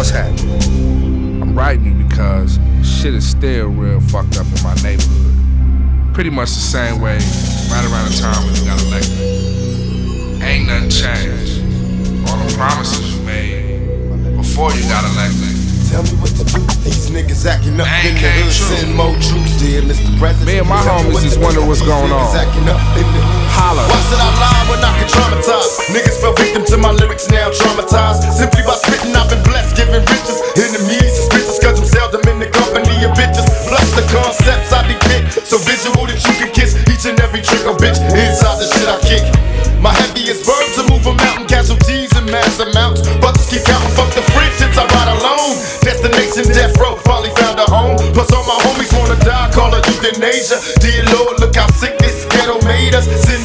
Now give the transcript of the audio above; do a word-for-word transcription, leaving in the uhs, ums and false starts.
what's happening? I'm writing you because shit is still real fucked up in my neighborhood. Pretty much the same way right around the time when you got elected. Ain't nothing changed. All the promises you made before you got elected. Tell me what to do. These niggas acting up in the hood. Send more troops, dear Mister President. Me and my homies just wonder what's going on. Holla. Why should I lie when I can traumatize? Niggas fell victim to my lyrics, now traumatized. Simply by spitting, I've been blessed, giving riches. Enemies, suspicious, cause I'm seldom in the company of bitches. Plus the concepts I depict, so visual that you can kiss each and every trick or bitch inside the shit I kick. My heaviest verbs will move a mountain, casualties in mass amounts. Brothers keep counting, fuck the friendships I ride alone. Destination death row, finally found a home. Plus all my homies wanna die, call it euthanasia. Dear Lord, look how sick this ghetto made us. Send